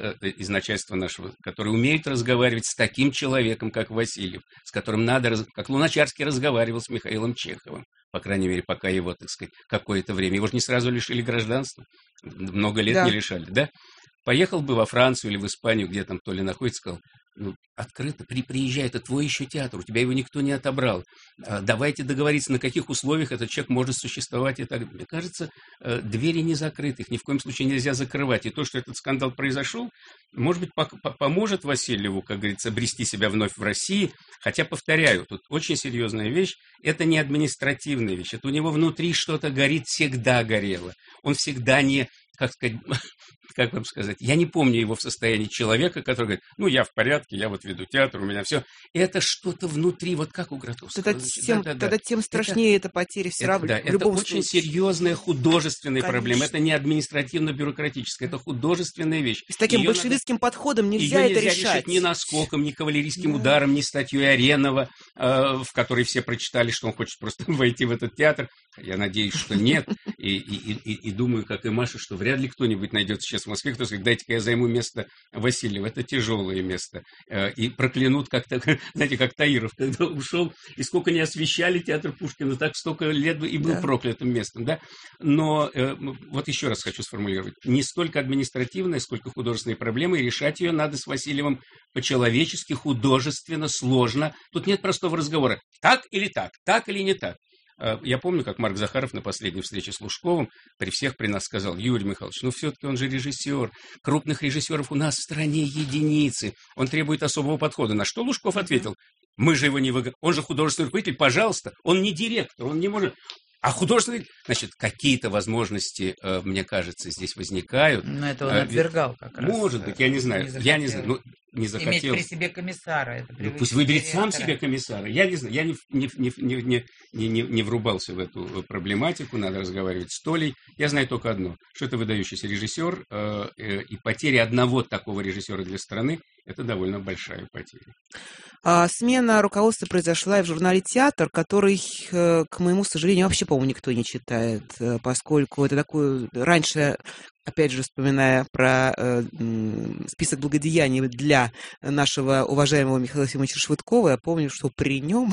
из начальства нашего, которые умеют разговаривать с таким человеком, как Васильев, с которым надо, как Луначарский разговаривал с Михаилом Чеховым, по крайней мере, пока его, так сказать, какое-то время. Его же не сразу лишили гражданства, много лет да. не лишали, да? Поехал бы во Францию или в Испанию, где там Толя находится, сказал, ну, открыто, при, приезжай, это твой еще театр, у тебя его никто не отобрал. А, давайте договориться, на каких условиях этот человек может существовать и так далее. Мне кажется, э, двери не закрыты, их ни в коем случае нельзя закрывать. И то, что этот скандал произошел, может быть, по- по- поможет Васильеву, как говорится, обрести себя вновь в России. Хотя, повторяю, тут очень серьезная вещь, это не административная вещь, это у него внутри что-то горит, всегда горело. Он всегда не... как сказать, как вам сказать, я не помню его в состоянии человека, который говорит, ну, я в порядке, я вот веду театр, у меня все. Это что-то внутри, вот как у Гротовского. Тогда, тем, да, да, тогда да. тем страшнее это, эта потеря все равно. Да, это очень серьезная художественная Конечно. проблема. Это не административно-бюрократическая, это художественная вещь. С таким ее большевистским надо... подходом нельзя ее это нельзя решать. решить ни наскоком, ни кавалерийским да. ударом, ни статьей Аренова, э, в которой все прочитали, что он хочет просто войти в этот театр. Я надеюсь, что нет. И, и, и, и думаю, как и Маша, что вряд ли кто-нибудь найдет сейчас отец в Москве, кто скажет, дайте-ка я займу место Васильева. Это тяжелое место. И проклянут как-то, знаете, как Таиров, когда ушел, и сколько не освещали театр Пушкина, так столько лет и был да. проклятым местом, да. Но вот еще раз хочу сформулировать. Не столько административная, сколько художественные проблемы, и решать ее надо с Васильевым по-человечески, художественно, сложно. Тут нет простого разговора. Так или так, так или не так. Я помню, как Марк Захаров на последней встрече с Лужковым при всех при нас сказал: Юрий Михайлович, ну все-таки он же режиссер. Крупных режиссеров у нас в стране единицы. Он требует особого подхода. На что Лужков ответил: мы же его не выгоняем. Он же художественный руководитель, пожалуйста. Он не директор, он не может... А художественный... Значит, какие-то возможности, мне кажется, здесь возникают. Но это он отвергал как раз. Может быть, я не знаю. Не я не знаю. Ну, не захотел. Иметь при себе комиссара. Это ну, пусть выберет сам себе комиссара. Я не знаю. Я не, не, не, не, не, не, не врубался в эту проблематику. Надо разговаривать с Толей. Я знаю только одно, что это выдающийся режиссер. Э, э, и потеря одного такого режиссера для страны – это довольно большая потеря. А смена руководства произошла и в журнале «Театр», который, к моему сожалению, вообще, по-моему, никто не читает, поскольку это такое... Раньше, опять же, вспоминая про э, список благодеяний для нашего уважаемого Михаила Ефимовича Швыдкова, я помню, что при нем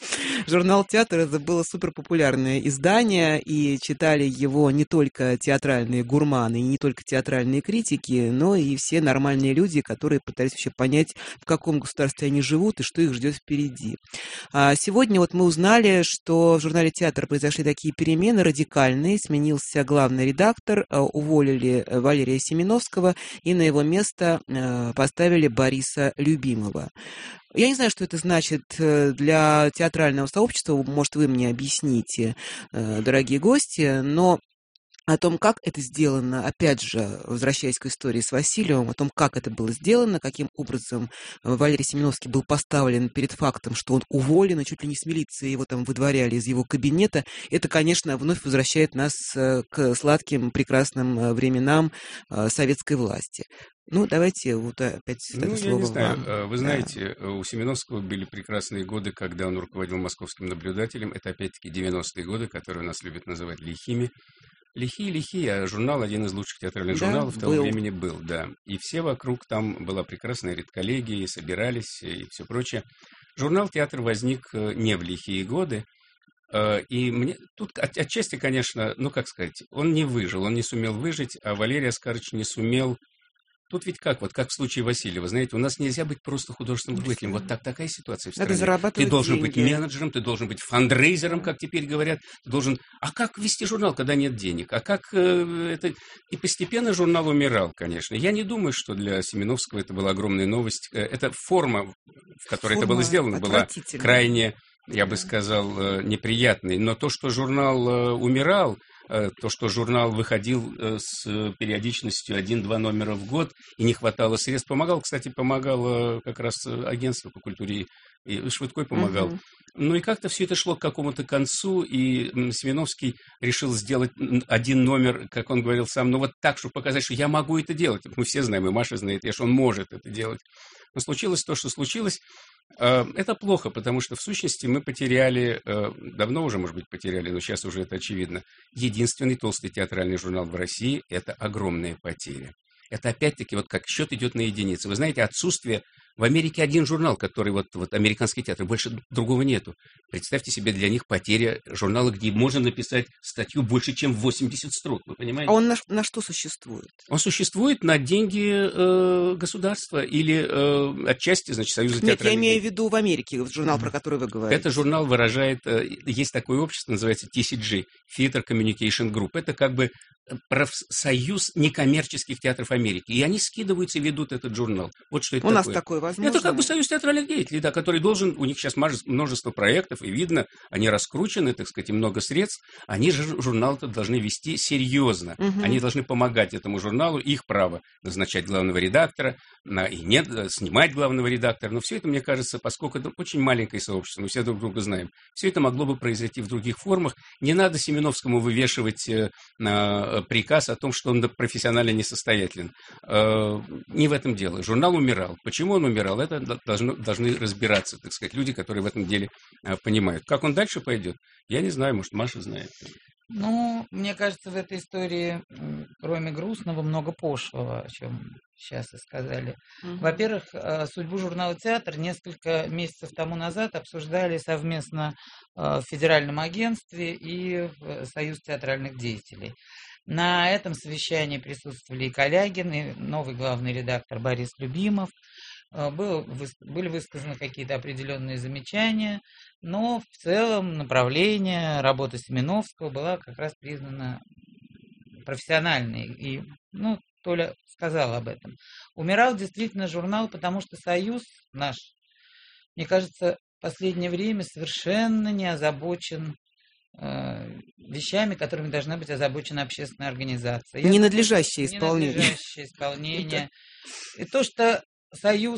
журнал «Театр» это было суперпопулярное издание, и читали его не только театральные гурманы, и не только театральные критики, но и все нормальные люди, которые пытались вообще понять, в каком государстве они живут и что их ждет впереди. А сегодня вот мы узнали, что в журнале «Театр» произошли такие перемены радикальные, сменился главный редактор, уволили Валерия Семеновского, и на его место поставили Бориса Любимова. Я не знаю, что это значит для театрального сообщества, может, вы мне объясните, дорогие гости, но о том, как это сделано, опять же, возвращаясь к истории с Васильевым, о том, как это было сделано, каким образом Валерий Семеновский был поставлен перед фактом, что он уволен, и чуть ли не с милиции его там выдворяли из его кабинета, это, конечно, вновь возвращает нас к сладким, прекрасным временам советской власти. Ну, давайте вот опять ну, это я слово не знаю. вам. Вы знаете, да. У Семеновского были прекрасные годы, когда он руководил московским наблюдателем. Это, опять-таки, девяностые годы, которые у нас любят называть лихими. Лихие, лихие, а журнал один из лучших театральных да, журналов того был. времени был, да. И все вокруг, там была прекрасная редколлегия, собирались и все прочее. Журнал «Театр» возник не в лихие годы, и мне тут от, отчасти, конечно, ну, как сказать, он не выжил, он не сумел выжить, а Валерий Оскарович не сумел. Тут ведь как, вот как в случае Васильева, знаете, у нас нельзя быть просто художественным руководителем. Вот так, такая ситуация в стране. Ты должен деньги. быть менеджером, ты должен быть фандрейзером, как теперь говорят. Ты должен... А как вести журнал, когда нет денег? А как э, это... И постепенно журнал умирал, конечно. Я не думаю, что для Семеновского это была огромная новость. Это форма, в которой форма это было сделано, была крайне, я бы сказал, неприятной. Но то, что журнал умирал, то, что журнал выходил с периодичностью один-два номера в год и не хватало средств, помогал, кстати, помогало как раз агентство по культуре, и Швыдкой помогал. Uh-huh. Ну и как-то все это шло к какому-то концу, и Семеновский решил сделать один номер, как он говорил сам, ну вот так, чтобы показать, что я могу это делать. Мы все знаем, и Маша знает, что он может это делать. Но случилось то, что случилось. Это плохо, потому что, в сущности, мы потеряли, давно уже, может быть, потеряли, но сейчас уже это очевидно, единственный толстый театральный журнал в России – это огромная потеря. Это опять-таки вот как счет идет на единицы. Вы знаете, отсутствие... В Америке один журнал, который вот, вот американский театр, больше другого нету. Представьте себе для них потеря журнала, где можно написать статью больше, чем восемьдесят строк, вы понимаете? А он на, на что существует? Он существует на деньги э, государства или э, отчасти, значит, Союза театральных. Нет, я имею в виду в Америке, журнал, про который вы говорите. Это журнал выражает... Э, есть такое общество, называется ти си джи, Theater Communication Group. Это как бы профсоюз некоммерческих театров Америки. И они скидываются и ведут этот журнал. Вот что это У такое. нас такое возможно. Это как бы союз театральных деятелей, да, который должен, у них сейчас множество проектов, и видно, они раскручены, так сказать, и много средств, они же журнал-то должны вести серьезно, угу. Они должны помогать этому журналу, их право назначать главного редактора, и нет, снимать главного редактора, но все это, мне кажется, поскольку это очень маленькое сообщество, мы все друг друга знаем, все это могло бы произойти в других формах, не надо Семеновскому вывешивать э, э, приказ о том, что он профессионально несостоятелен, э, не в этом дело, журнал умирал, почему он умирал? Это должно, должны разбираться, так сказать, люди, которые в этом деле а, понимают. Как он дальше пойдет, я не знаю, может, Маша знает. Ну, мне кажется, в этой истории, м, кроме грустного, много пошлого, о чем сейчас и сказали. Мгм. Во-первых, э, судьбу журнала «Театр» несколько месяцев тому назад обсуждали совместно э, в Федеральном агентстве и в Союз театральных деятелей. На этом совещании присутствовали и Калягин, и новый главный редактор Борис Любимов. Э, был выс- были высказаны какие-то определенные замечания, но в целом направление работы Семеновского была как раз признана профессиональной. И, ну, Толя сказал об этом. Умирал действительно журнал, потому что «Союз» наш, мне кажется, в последнее время совершенно не озабочен э, вещами, которыми должна быть озабочена общественная организация. Я думаю, Ненадлежащее что исполнение. ненадлежащее исполнение. И то, что «Союз»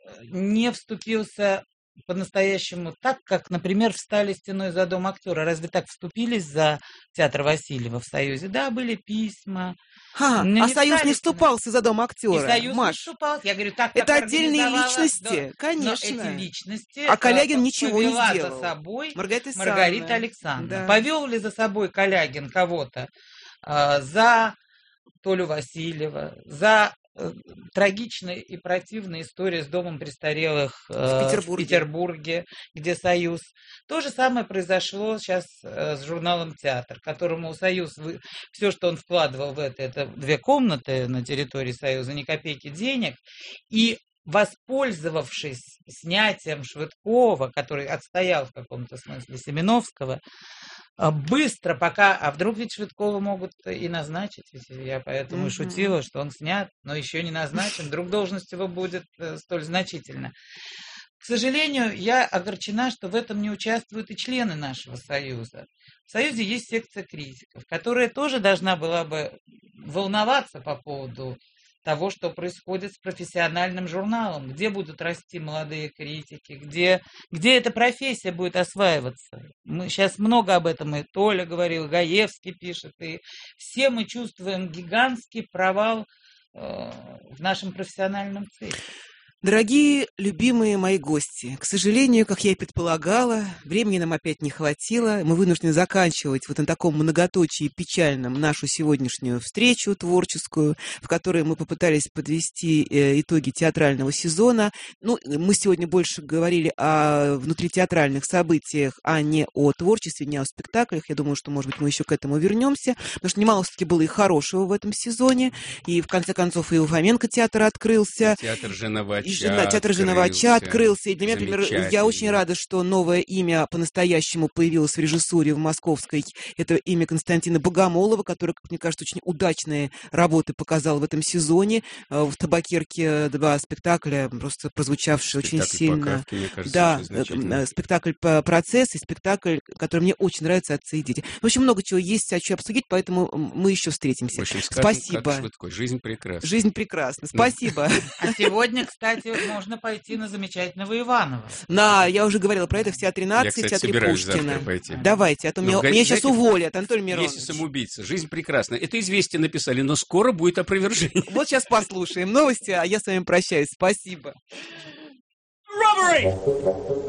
не вступился по-настоящему так, как, например, встали стеной за дом актера. Разве так вступились за театр Васильева в Союзе? Да, были письма. Ха, Ну, а не Союз не встали стеной. вступался за дом И актера. Союз не Маш, вступался. Я говорю, так, это как отдельные организовала- личности, да, конечно. Но эти личности А Калягин э, ничего не повела сделал. за собой Маргарита Маргарита Александровна. Александровна. Да. Повел ли за собой Калягин кого-то а, за Толю Васильева, за э, трагичная и противная история с домом престарелых э, В Петербурге. в Петербурге, где «Союз». То же самое произошло сейчас э, с журналом «Театр», которому «Союз», вы- все, что он вкладывал в это, это две комнаты на территории «Союза», ни копейки денег, и воспользовавшись снятием Швыдкова, который отстоял в каком-то смысле Семеновского, а, быстро пока, а вдруг ведь Швыдкова могут и назначить, ведь я поэтому и Мгм. шутила, что он снят, но еще не назначен, вдруг должность его будет э, столь значительна. К сожалению, я огорчена, что в этом не участвуют и члены нашего союза. В союзе есть секция критиков, которая тоже должна была бы волноваться по поводу того, что происходит с профессиональным журналом, где будут расти молодые критики, где, где эта профессия будет осваиваться. Мы сейчас много об этом, и Толя говорил, и Гаевский пишет, и все мы чувствуем гигантский провал э, в нашем профессиональном цехе. Дорогие, любимые мои гости, к сожалению, как я и предполагала, времени нам опять не хватило. Мы вынуждены заканчивать вот на таком многоточии печальном нашу сегодняшнюю встречу творческую, в которой мы попытались подвести э, итоги театрального сезона. Ну, мы сегодня больше говорили о внутритеатральных событиях, а не о творчестве, не о спектаклях. Я думаю, что, может быть, мы еще к этому вернемся, потому что немало все-таки было и хорошего в этом сезоне. И, в конце концов, и у Фоменко театр открылся. Театр Женовача. И жена, театр Женовача открылся. И для меня, например, я очень рада, что новое имя по-настоящему появилось в режиссуре в Московской. Это имя Константина Богомолова, который, как мне кажется, очень удачные работы показал в этом сезоне. В «Табакерке» два спектакля, просто прозвучавшие очень Спектакль сильно. по Кафке, мне кажется, Да, очень значительный. спектакль по «Процесс» и спектакль, который мне очень нравится, «Отцы и дети». В общем, много чего есть, о чем обсудить, поэтому мы еще встретимся. В общем, скажем, Спасибо. как Швыдкой. Жизнь прекрасна. Жизнь прекрасна. Спасибо. А сегодня, кстати, можно пойти на замечательного Иванова. На, я уже говорила про это в театре Я, нации, в кстати, театре собираюсь Пушкина. завтра пойти. Давайте, а то Ну, меня, в га- меня сейчас знаете, уволят, Анатолий Миронович. Если самоубийца, жизнь прекрасна. Это известие написали, но скоро будет опровержение. Вот сейчас послушаем новости, а я с вами прощаюсь. Спасибо.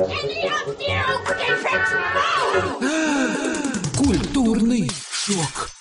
Культурный шок.